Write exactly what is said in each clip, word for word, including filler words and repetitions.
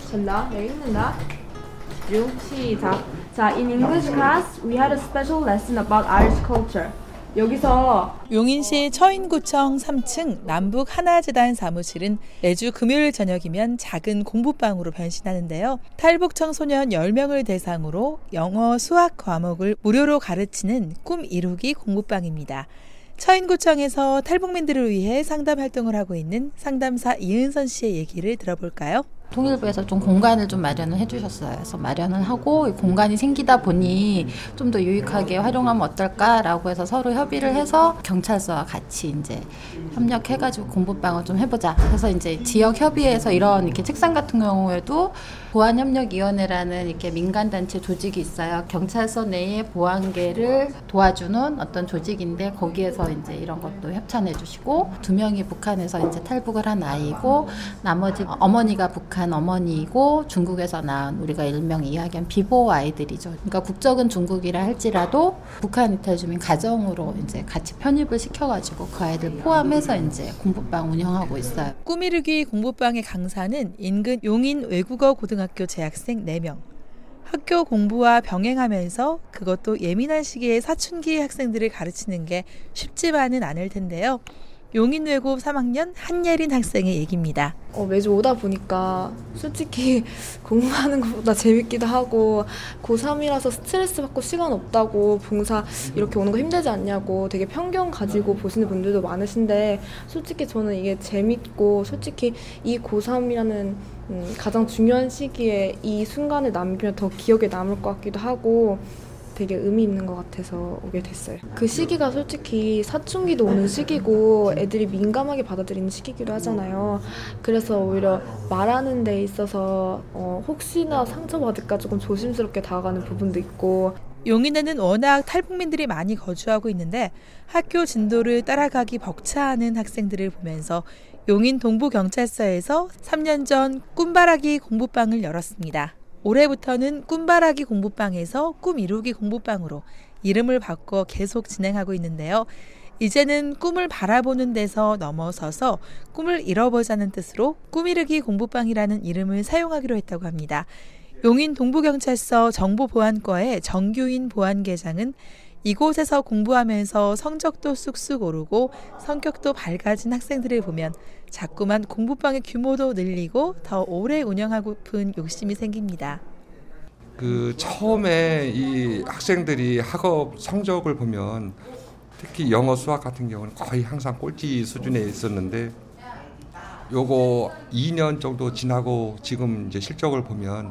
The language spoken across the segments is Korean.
된다. 여기 있는다. 중 시작. 자, in English class, we had a special lesson about Irish culture. 여기서 용인시 처인구청 삼 층 남북 하나재단 사무실은 매주 금요일 저녁이면 작은 공부방으로 변신하는데요. 탈북 청소년 열 명을 대상으로 영어, 수학 과목을 무료로 가르치는 꿈 이루기 공부방입니다. 처인구청에서 탈북민들을 위해 상담 활동을 하고 있는 상담사 이은선 씨의 얘기를 들어볼까요? 통일부에서 좀 공간을 좀 마련을 해주셨어요. 그래서 마련을 하고 공간이 생기다 보니 좀 더 유익하게 활용하면 어떨까라고 해서 서로 협의를 해서 경찰서와 같이 이제 협력해가지고 공부방을 좀 해보자. 그래서 이제 지역 협의회에서 이런 이렇게 책상 같은 경우에도 보안협력위원회라는 이렇게 민간단체 조직이 있어요. 경찰서 내에 보안계를 도와주는 어떤 조직인데 거기에서 이제 이런 것도 협찬해주시고 두 명이 북한에서 이제 탈북을 한 아이고 나머지 어머니가 북한 어머니이고 중국에서 낳은 우리가 일명 이야기한 비보 아이들이죠. 그러니까 국적은 중국이라 할지라도 북한 이탈주민 가정으로 이제 같이 편입을 시켜가지고 그 아이들 포함해서 이제 공부방 운영하고 있어요. 꿈이루기 공부방의 강사는 인근 용인 외국어 고등학교 재학생 네 명. 학교 공부와 병행하면서 그것도 예민한 시기에 사춘기 학생들을 가르치는 게 쉽지만은 않을 텐데요. 용인외고 삼 학년 한예린 학생의 얘기입니다. 어, 매주 오다 보니까 솔직히 공부하는 것보다 재밌기도 하고 고삼이라서 스트레스 받고 시간 없다고 봉사 이렇게 오는 거 힘들지 않냐고 되게 편견 가지고 보시는 분들도 많으신데 솔직히 저는 이게 재밌고 솔직히 이 고삼이라는 음, 가장 중요한 시기에 이 순간을 남기면 더 기억에 남을 것 같기도 하고 되게 의미 있는 것 같아서 오게 됐어요. 그 시기가 솔직히 사춘기도 오는 시기고 애들이 민감하게 받아들이는 시기이기도 하잖아요. 그래서 오히려 말하는 데 있어서 어, 혹시나 상처받을까 조금 조심스럽게 다가가는 부분도 있고 용인에는 워낙 탈북민들이 많이 거주하고 있는데 학교 진도를 따라가기 벅차하는 학생들을 보면서 용인 동부경찰서에서 삼 년 전 꿈바라기 공부방을 열었습니다. 올해부터는 꿈바라기 공부방에서 꿈 이루기 공부방으로 이름을 바꿔 계속 진행하고 있는데요. 이제는 꿈을 바라보는 데서 넘어서서 꿈을 이뤄보자는 뜻으로 꿈 이루기 공부방이라는 이름을 사용하기로 했다고 합니다. 용인 동부경찰서 정보보안과의 정규인 보안계장은 이곳에서 공부하면서 성적도 쑥쑥 오르고 성격도 밝아진 학생들을 보면 자꾸만 공부방의 규모도 늘리고 더 오래 운영하고픈 욕심이 생깁니다. 그 처음에 이 학생들이 학업 성적을 보면 특히 영어 수학 같은 경우는 거의 항상 꼴찌 수준에 있었는데 요거 이 년 정도 지나고 지금 이제 실적을 보면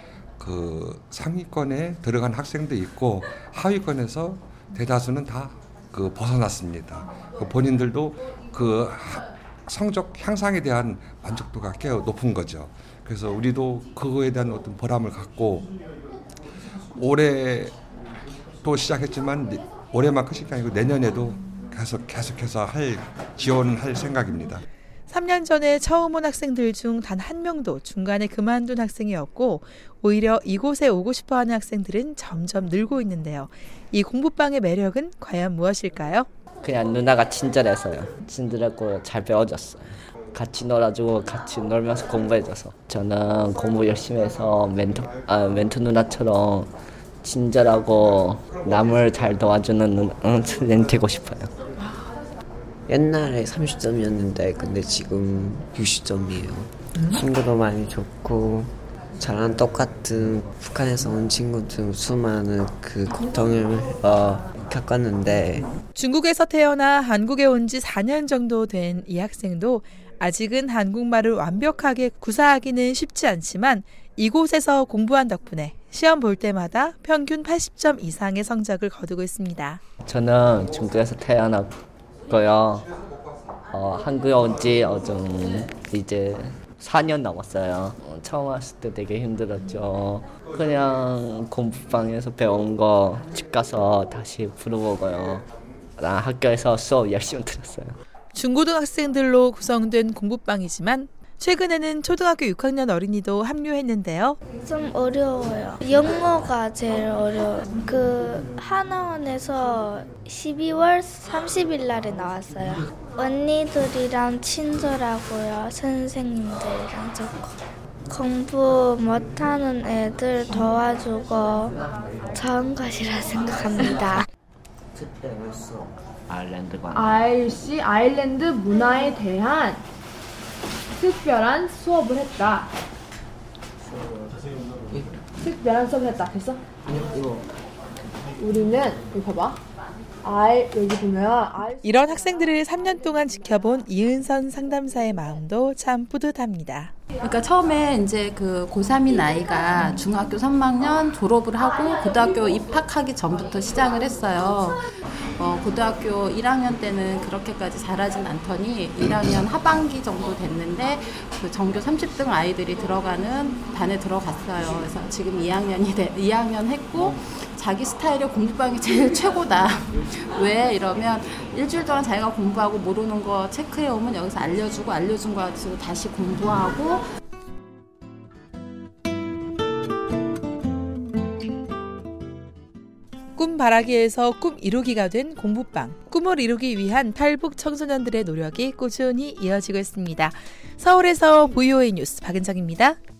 그 상위권에 들어간 학생도 있고 하위권에서 대다수는 다 그 벗어났습니다. 그 본인들도 그 성적 향상에 대한 만족도가 꽤 높은 거죠. 그래서 우리도 그거에 대한 어떤 보람을 갖고 올해 또 시작했지만 올해만 끝이 아니고 내년에도 계속 계속해서 할 지원할 생각입니다. 삼 년 전에 처음 온 학생들 중 단 한 명도 중간에 그만둔 학생이 없고 오히려 이곳에 오고 싶어하는 학생들은 점점 늘고 있는데요. 이 공부방의 매력은 과연 무엇일까요? 그냥 누나가 친절해서요. 친절하고 잘 배워줬어요. 같이 놀아주고 같이 놀면서 공부해줘서 저는 공부 열심히 해서 멘토, 아, 멘토 누나처럼 친절하고 남을 잘 도와주는 누나 되고 싶어요. 옛날에 삼십 점이었는데 근데 지금 육십 점이에요. 음? 친구도 많이 좋고 저랑 똑같은 북한에서 온 친구들 수많은 그 고통을 어, 겪었는데 중국에서 태어나 한국에 온 지 사 년 정도 된 이 학생도 아직은 한국말을 완벽하게 구사하기는 쉽지 않지만 이곳에서 공부한 덕분에 시험 볼 때마다 평균 팔십 점 이상의 성적을 거두고 있습니다. 저는 중국에서 태어났고요. 어, 한국에 온 지 어, 좀 이제 사 년 넘었어요. 어, 처음 왔을 때 되게 힘들었죠. 그냥 공부방에서 배운 거 집 가서 다시 풀어보고요. 나 학교에서 수업 열심히 들었어요. 중고등학생들로 구성된 공부방이지만 최근에는 초등학교 육 학년 어린이도 합류했는데요. 좀 어려워요. 영어가 제일 어려워요. 그 하나원에서 십이월 삼십일 날에 나왔어요. 언니들이랑 친절하고요. 선생님들이랑 좋고. 공부 못하는 애들 도와주고 좋은 것이라 생각합니다. 특별했어. 아일랜드관. 아이씨 아일랜드 문화에 대한 특별한 수업을 했다. 특별한 수업을 했다. 됐어? 우리는 여기 봐봐. 아이 여기 보면 아이 이런 학생들을 삼 년 동안 지켜본 이은선 상담사의 마음도 참 뿌듯합니다. 그러니까 처음에 이제 그 고삼인 아이가 중학교 삼 학년 졸업을 하고 고등학교 입학하기 전부터 시작을 했어요. 어, 고등학교 일 학년 때는 그렇게까지 잘하진 않더니 일 학년 하반기 정도 됐는데 그 전교 삼십 등 아이들이 들어가는 반에 들어갔어요. 그래서 지금 이 학년이 돼, 이 학년 했고 자기 스타일의 공부방이 제일 최고다. 왜 이러면 일주일 동안 자기가 공부하고 모르는 거 체크해 오면 여기서 알려주고 알려준 거 가지고 다시 공부하고. 꿈바라기에서 꿈 이루기가 된 공부방. 꿈을 이루기 위한 탈북 청소년들의 노력이 꾸준히 이어지고 있습니다. 서울에서 브이오에이 뉴스 박은정입니다.